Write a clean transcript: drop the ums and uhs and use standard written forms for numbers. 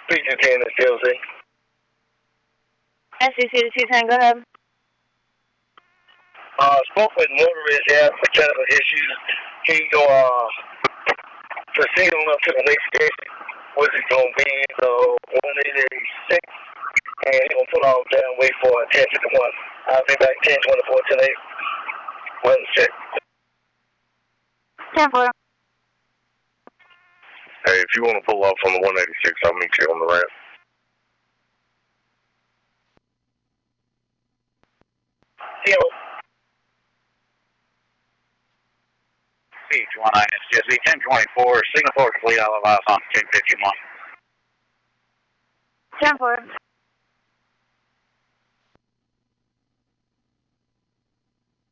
310 is TLC. SCC to 210, go ahead. Spoke with motorist, yeah, mechanical issues. He go, proceed on up to the next station. What's it gonna be? So 186, and he gonna pull off down, wait for 1051. I'll be back 1024 today. One check. 10-4. Hey, if you want to pull off on the 186, I'll meet you on the ramp. Yo. C29, it's just 1024, signal for fleet, I'll advise on 1051. 10-4.